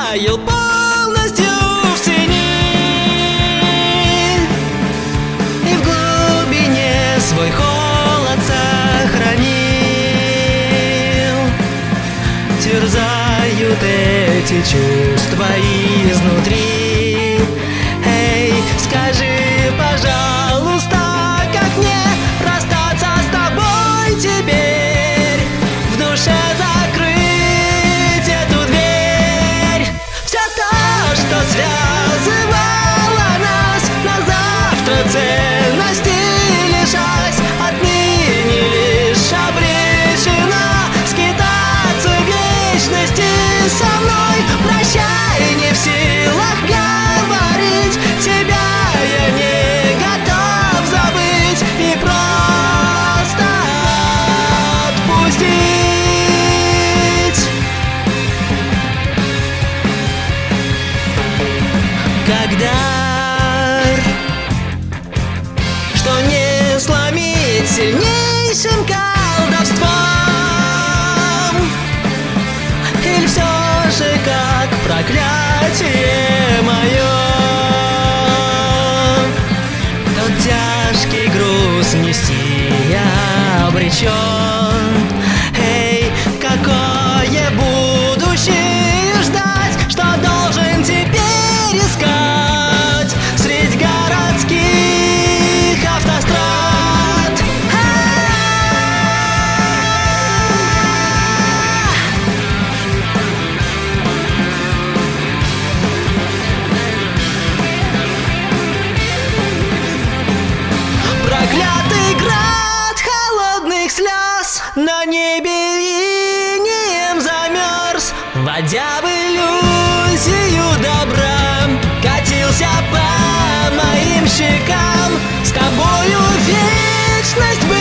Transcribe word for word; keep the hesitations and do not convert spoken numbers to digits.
растаял полностью в тени, и в глубине свой холод сохранил. Терзают эти чувства изнутри. Эй, скажи, пожалуйста, как мне расстаться с тобой теперь, в душе закрыть эту дверь. Все то, что связывало нас, на завтра ценности лишась, отныне лишь обречена скитаться в вечности со мной. Прощай, не в силах говорить, тебя я не готов забыть и просто отпустить. Когда, что не сломить сильнейшим колдовством, или все же как проклятие мое, тот тяжкий груз нести я обречен. Эй, какое будущее ждать, что должен теперь искать средь городских автострад? Проклятый град холодных слез на небе инеем замерз, вводя в иллюзию добра, катился по моим щекам. С тобою вечность